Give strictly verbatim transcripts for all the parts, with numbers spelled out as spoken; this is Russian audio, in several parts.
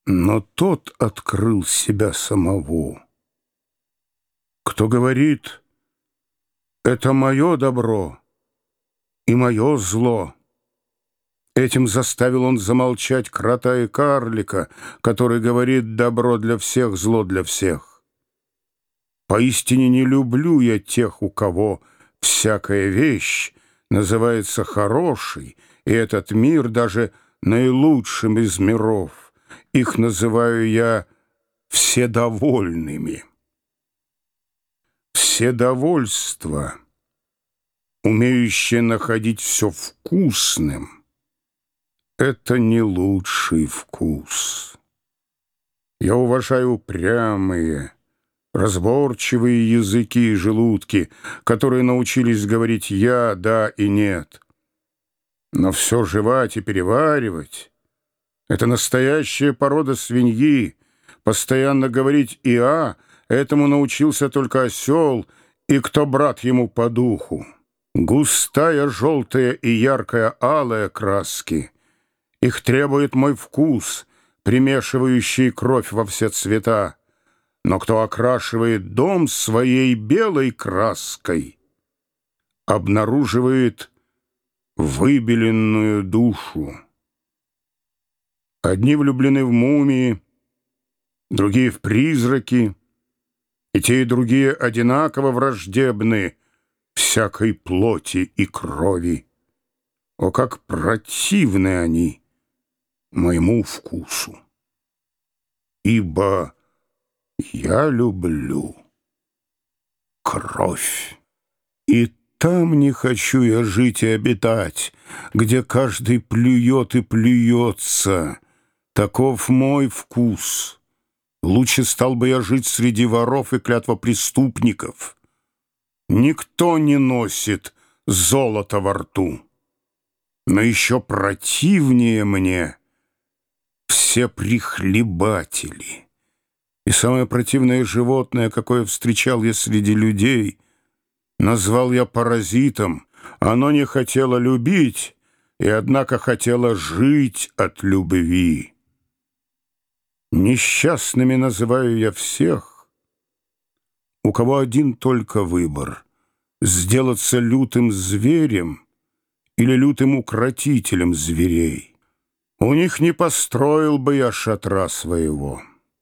Но тот открыл себя самого. Кто говорит: это мое добро и мое зло, этим заставил он замолчать крота и карлика, который говорит: добро для всех, зло для всех. Поистине не люблю я тех, у кого всякая вещь называется хорошей, и этот мир даже наилучшим из миров. Их называю я вседовольными. Вседовольство, умеющее находить все вкусным, это не лучший вкус. Я уважаю упрямые, разборчивые языки и желудки, которые научились говорить «я», «да» и «нет». Но все жевать и переваривать — это настоящая порода свиньи. Постоянно говорить «иа» — этому научился только осел и кто брат ему по духу. Густая желтая и яркая алая краски — их требует мой вкус, примешивающий кровь во все цвета. Но кто окрашивает дом своей белой краской, обнаруживает выбеленную душу. Одни влюблены в мумии, другие в призраки, и те, и другие одинаково враждебны всякой плоти и крови. О, как противны они моему вкусу! Ибо я люблю кровь, и там не хочу я жить и обитать, где каждый плюет и плюется. Таков мой вкус. Лучше стал бы я жить среди воров и клятвопреступников. Никто не носит золото во рту. Но еще противнее мне все прихлебатели. И самое противное животное, какое встречал я среди людей, назвал я паразитом. Оно не хотело любить, и однако хотело жить от любви. Несчастными называю я всех, у кого один только выбор — сделаться лютым зверем или лютым укротителем зверей. У них не построил бы я шатра своего.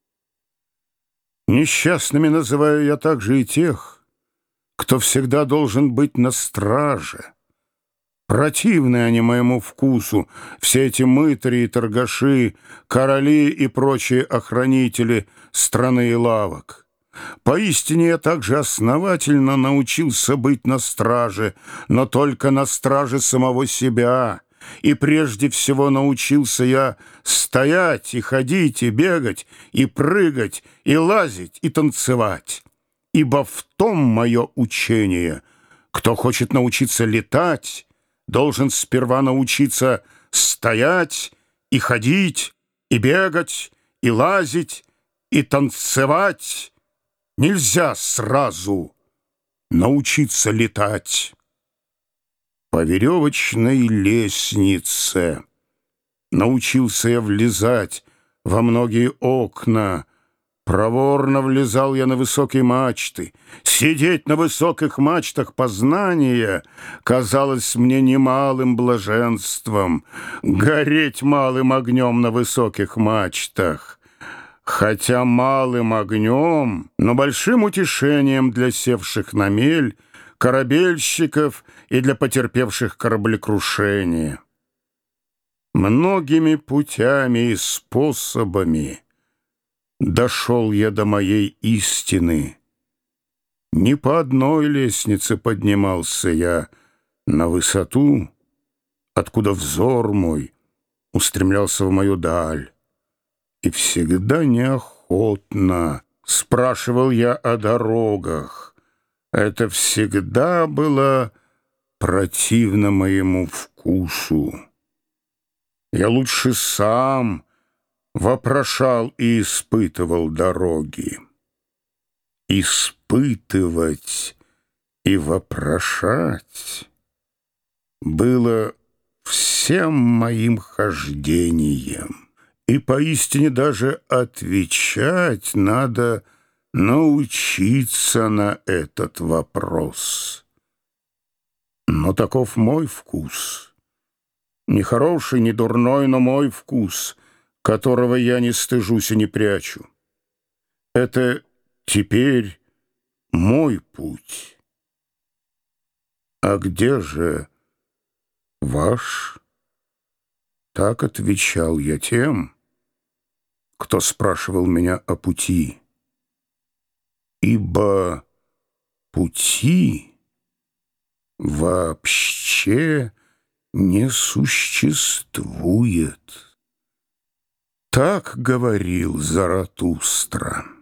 Несчастными называю я также и тех, кто всегда должен быть на страже. Противны они моему вкусу, все эти мытари и торгаши, короли и прочие охранители страны и лавок. Поистине я также основательно научился быть на страже, но только на страже самого себя. И прежде всего научился я стоять и ходить, и бегать, и прыгать, и лазить, и танцевать. Ибо в том мое учение: кто хочет научиться летать, должен сперва научиться стоять и ходить, и бегать, и лазить, и танцевать. Нельзя сразу научиться летать. По веревочной лестнице научился я влезать во многие окна. Проворно влезал я на высокие мачты. Сидеть на высоких мачтах познания казалось мне немалым блаженством. Гореть малым огнем на высоких мачтах, хотя малым огнем, но большим утешением для севших на мель корабельщиков и для потерпевших кораблекрушение. Многими путями и способами дошел я до моей истины. Не по одной лестнице поднимался я на высоту, откуда взор мой устремлялся в мою даль. И всегда неохотно спрашивал я о дорогах. Это всегда было противно моему вкусу. Я лучше сам вопрошал и испытывал дороги. Испытывать и вопрошать было всем моим хождением. И поистине даже отвечать надо научиться на этот вопрос. Но таков мой вкус. Не хороший, не дурной, но мой вкус, которого я не стыжусь и не прячу. Это теперь мой путь. А где же ваш? Так отвечал я тем, кто спрашивал меня о пути. Ибо пути вообще не существует. Так говорил Заратустра.